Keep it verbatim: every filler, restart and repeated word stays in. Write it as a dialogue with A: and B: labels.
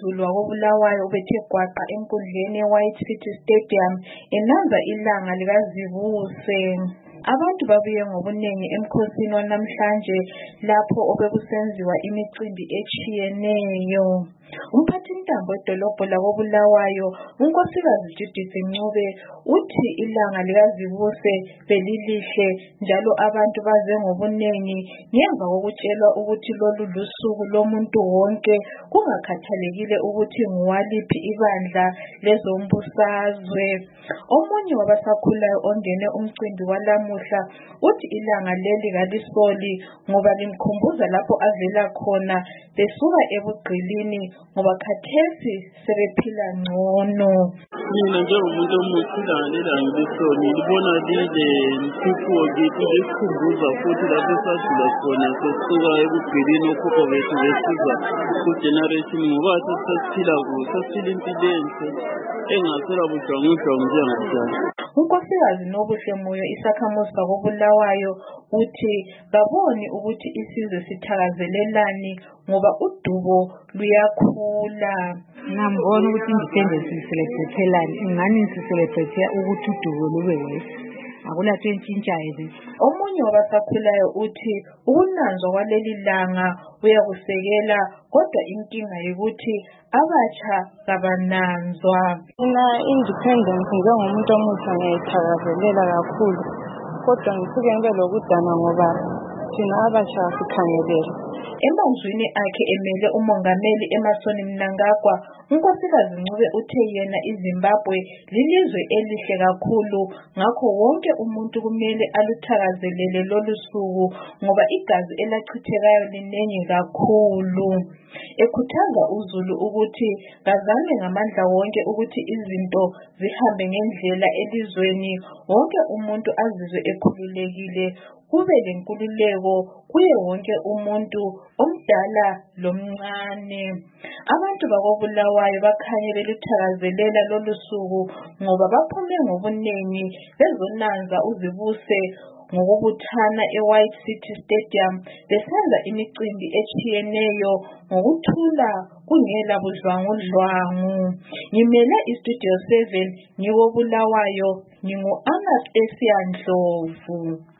A: uzulu wakoBulawayo ubethe gwaqa enkundleni ye-White City Stadium enanza ilanga likaZivuse. Abantu babuye ngobuningi emkhosini wanamhlanje lapho obekusenziwa imicimbi etshiyeneyo. Umphathintambo wedolobho lakoBulawayo unkosikazi Judith Ncube uthi ilanga likaZivuse belilihle njalo abantu baze ngobuningi ngemva kokutshelwa ukuthi lolu lusuku lomuntu wonke kungakhathalekile ukuthi nguwaliphi ibandla lezombusazwe. Omunye wabasakhulayo ongene umcimbi walamuhla uthi ilanga leli kalisoli ngoba limkhumbuza lapho avela khona besuka ebugqilini ngoba khathesi sebephila ngcono.
B: Mina njengomuntu omuhle ilanga lelanga lisoni libona lile mthuthu kithi lesikhumbuza futhi lapho esadlula khona sesuka ebugqilini okhokho bethu besuka ku-generation ngoba sesiphila kuhle sesiphila impilo enhle engasela bujwangu-jwangu njengakujalo.
A: Unkosikazi Nobuhle Moyo isakhamuzi sakoBulawayo uthi baboni ukuthi isizwe sithakazelelani ngoba udubo luyakhula.
C: Ngambona ukuthi independence sicelebrate ingani sicelebrate ukuthi udubo lube wesi. Akulatho entshintshayo le.
A: Omunye wabasakhulayo uthi ukunanzwa kwaleli langa uyakusekela kodwa inkinga yokuthi abatsha kabananzwa.
D: Mina independence njengomuntu omutsha ngiyayithakazelela kakhulu kodwa ngisuke ngibe lokudana ngoba thina abatsha sikhangelela.
A: Emazwini akhe emele umongameli Emmerson Mnangagwa, unkosikazi Ncube uthe yena iZimbabwe lilizwe elihle kakhulu ngakho wonke umuntu kumele aluthakazelele lolu suku ngoba igazi elachithekayo linengi kakhulu. Ekhuthaza uzulu ukuthi kazame ngamandla wonke ukuthi izinto zihambe ngendlela elizweni, wonke umuntu azizwe ekhululekile, kube lenkululeko kuye wonke umuntu omdala lomncane. Abantu bakoBulawayo bakhanye beluthakazelela lolu suku ngoba baphume ngobuningi bezonanza uZivuse ngokubuthana e-White City Stadium besenza imicimbi etshiyeneyo ngokuthula kungela budlwangudlwangu. Ngimele iStudio seven ngikoBulawayo, ngingu-Anastasia Ndlovu.